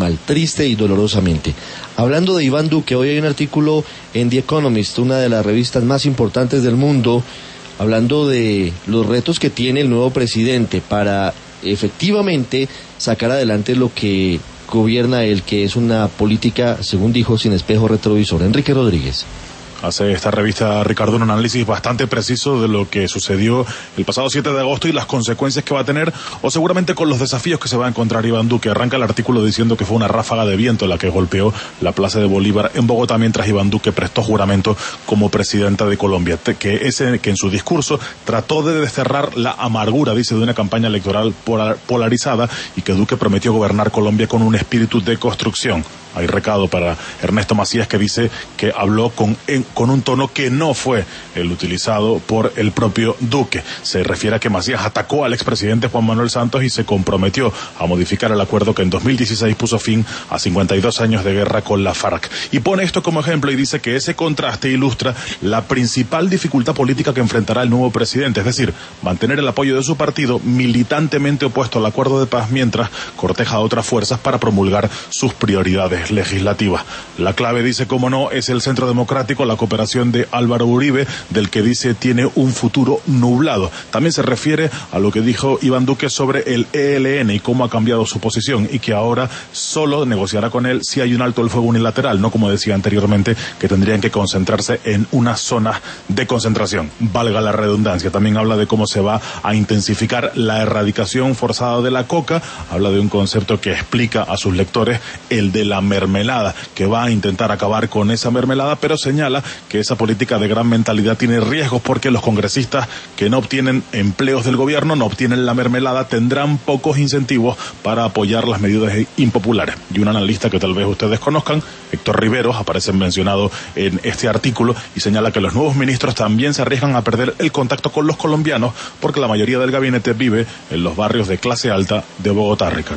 mal, triste y dolorosamente. Hablando de Iván Duque, hoy hay un artículo en The Economist, una de las revistas más importantes del mundo, hablando de los retos que tiene el nuevo presidente para efectivamente sacar adelante lo que gobierna él, que es una política, según dijo, sin espejo retrovisor. Enrique Rodríguez. Hace esta revista, Ricardo, un análisis bastante preciso de lo que sucedió el pasado 7 de agosto y las consecuencias que va a tener, o seguramente con los desafíos que se va a encontrar Iván Duque. Arranca el artículo diciendo que fue una ráfaga de viento la que golpeó la Plaza de Bolívar en Bogotá mientras Iván Duque prestó juramento como presidenta de Colombia, que en su discurso trató de desterrar la amargura, dice, de una campaña electoral polarizada, y que Duque prometió gobernar Colombia con un espíritu de construcción. Hay recado para Ernesto Macías, que dice que habló con un tono que no fue el utilizado por el propio Duque. Se refiere a que Macías atacó al expresidente Juan Manuel Santos y se comprometió a modificar el acuerdo que en 2016 puso fin a 52 años de guerra con la FARC. Y pone esto como ejemplo y dice que ese contraste ilustra la principal dificultad política que enfrentará el nuevo presidente, es decir, mantener el apoyo de su partido militantemente opuesto al acuerdo de paz mientras corteja a otras fuerzas para promulgar sus prioridades legislativas. La clave, dice, como no, es el Centro Democrático, la cooperación de Álvaro Uribe, del que dice tiene un futuro nublado. También se refiere a lo que dijo Iván Duque sobre el ELN y cómo ha cambiado su posición, y que ahora solo negociará con él si hay un alto el fuego unilateral, no como decía anteriormente, que tendrían que concentrarse en una zona de concentración, valga la redundancia. También habla de cómo se va a intensificar la erradicación forzada de la coca, habla de un concepto que explica a sus lectores, el de la mermelada, que va a intentar acabar con esa mermelada, pero señala que esa política de gran mentalidad tiene riesgos porque los congresistas que no obtienen empleos del gobierno, no obtienen la mermelada, tendrán pocos incentivos para apoyar las medidas impopulares. Y un analista que tal vez ustedes conozcan, Héctor Riveros, aparece mencionado en este artículo y señala que los nuevos ministros también se arriesgan a perder el contacto con los colombianos porque la mayoría del gabinete vive en los barrios de clase alta de Bogotá, Ricardo.